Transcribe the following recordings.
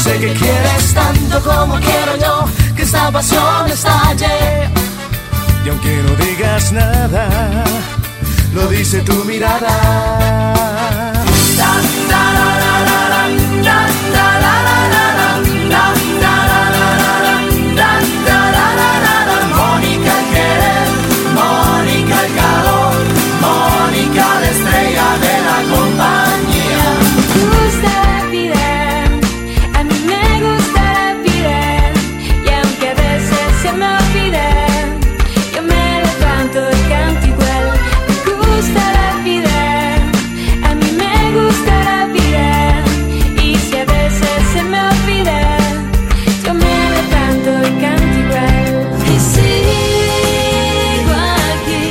Sé que quieres tanto como quiero yo, que esta pasión estalle. Y aunque no digas nada, lo dice tu mirada. Mónica el querer, Mónica el calor, Mónica la estrella de la compañía. Me gusta la vida, a mí me gusta la vida, y aunque a veces se me olvida, yo me levanto y canto igual. Me gusta la vida, a mí me gusta la vida, y si a veces se me olvida, yo me levanto y canto igual. Y sigo aquí,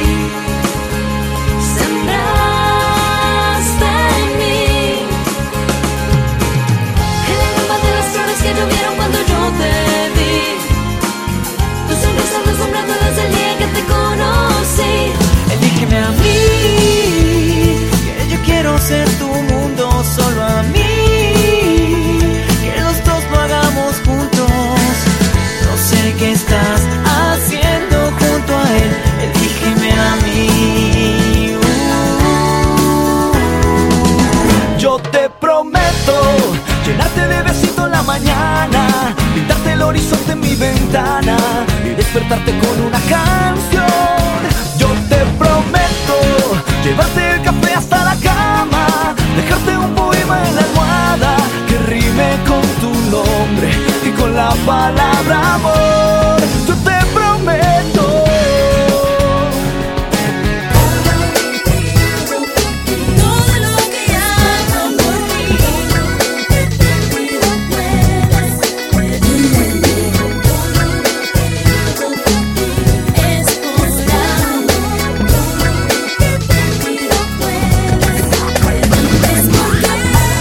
sembraste en mí el aroma de las flores que llovieron cuando yo te vi. Tu sonrisa deslumbrando desde el día que te conocí. Elígeme a mí, que yo quiero ser tu mundo, solo a mí, que los dos lo hagamos juntos. No sé qué estás haciendo junto a él, elígeme a mí. Yo te prometo llenarte de besitos en la mañana, pintarte el horizonte en mi ventana y despertarte con una canción. Yo te prometo llevarte el café hasta la cama, dejarte un poema en la almohada que rime con tu nombre y con la palabra amor. Yo te prometo. Todo lo que hago por ti, te pido puedas, es por amor. Te pido puedas, es porque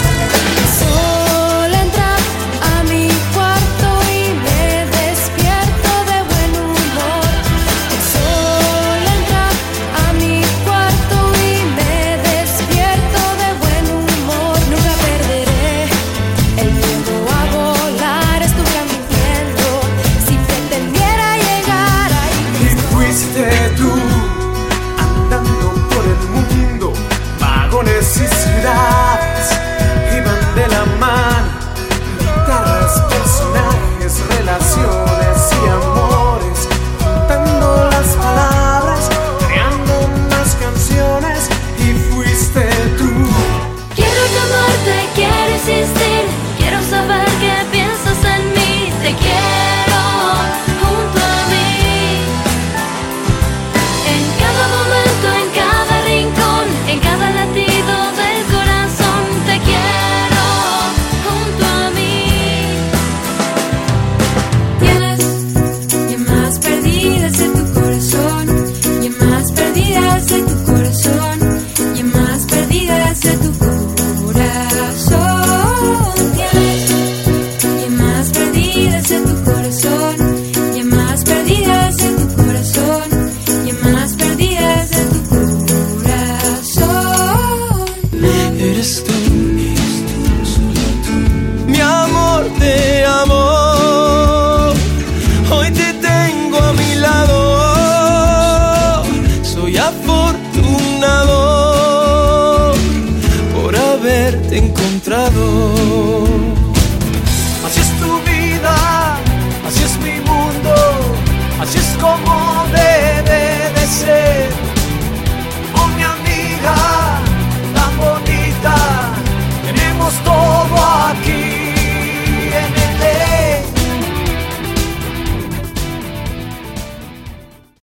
sol entra a mi cuarto y me despierto de buen humor. El sol entra a mi cuarto y me despierto de buen humor. Nunca perderé el miedo a volar. Estuviera mintiendo si pretendiera llegar ahí. Y fuiste tú, andando por el mundo, vagones y ciudades iban de la mano, guitarras, personajes, relaciones y amores, juntando las palabras, creando unas canciones. Y fuiste tú. Quiero llamarte, quiero insistir, quiero saber que piensas en mí. Te quiero junto a mí, en cada momento, en cada rincón, en cada latido del corazón. Te quiero junto a mí. Tienes llamas perdidas en tu corazón, llamas perdidas en tu corazón, llamas perdidas en tu corazón. Tienes llamas perdidas en tu corazón, llamas perdidas en tu corazón, llamas perdidas en tu corazón. Eres tú, mi amor, te amo. Hoy te tengo a mi lado. Soy afortunado por haberte encontrado. Así es tu vida, así es mi mundo, así es como